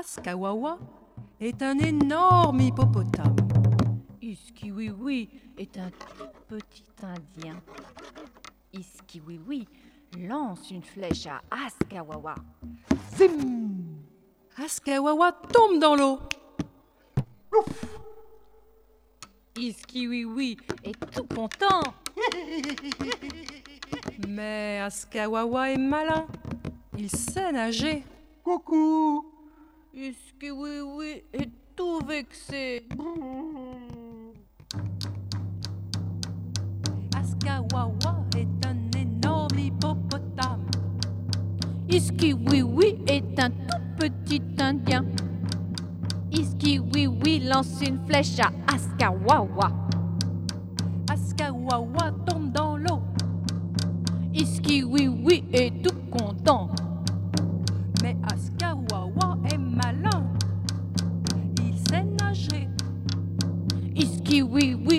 Askawawa est un énorme hippopotame. Iskiwiwi est un tout petit Indien. Iskiwiwi lance une flèche à Askawawa. Zim! Askawawa tombe dans l'eau. Iskiwiwi est tout content. Mais Askawawa est malin. Il sait nager. Coucou. Iskiwiwi est tout vexé. Askawawa est un énorme hippopotame. Iskiwiwi est un tout petit Indien. Iskiwiwi lance une flèche à Askawawa. Askawawa tombe dans l'eau. Iskiwiwi est tout content. Mais Askawawa est malin. Il sait nager. Iskiwiwi